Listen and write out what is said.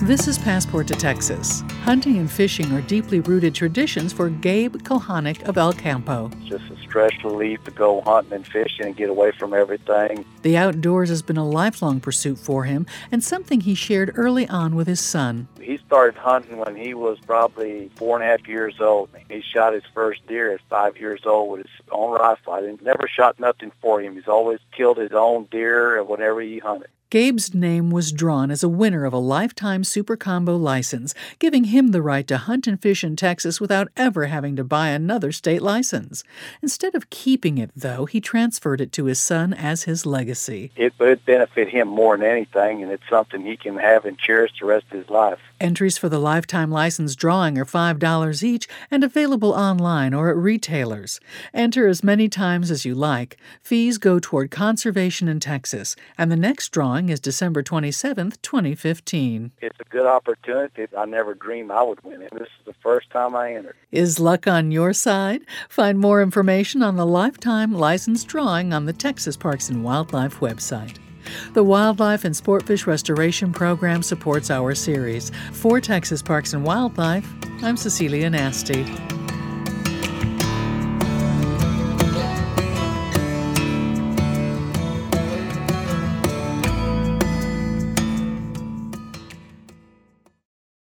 This is Passport to Texas. Hunting and fishing are deeply rooted traditions for Gabe Kohanek of El Campo. It's just a stress relief to go hunting and fishing and get away from everything. The outdoors has been a lifelong pursuit for him and something he shared early on with his son. He started hunting when he was probably 4.5 years old. He shot his first deer at 5 years old with his own rifle. I never shot nothing for him. He's always killed his own deer whenever he hunted. Gabe's name was drawn as a winner of a lifetime Super Combo license, giving him the right to hunt and fish in Texas without ever having to buy another state license. Instead of keeping it, though, he transferred it to his son as his legacy. It would benefit him more than anything, and it's something he can have and cherish the rest of his life. Entries for the lifetime license drawing are $5 each and available online or at retailers. Enter as many times as you like. Fees go toward conservation in Texas, and the next drawing is December 27th, 2015. It's a good opportunity. I never dreamed I would win it. This is the first time I entered. Is luck on your side? Find more information on the lifetime license drawing on the Texas Parks and Wildlife website. The Wildlife and Sportfish Restoration Program supports our series. For Texas Parks and Wildlife, I'm Cecilia Nasty.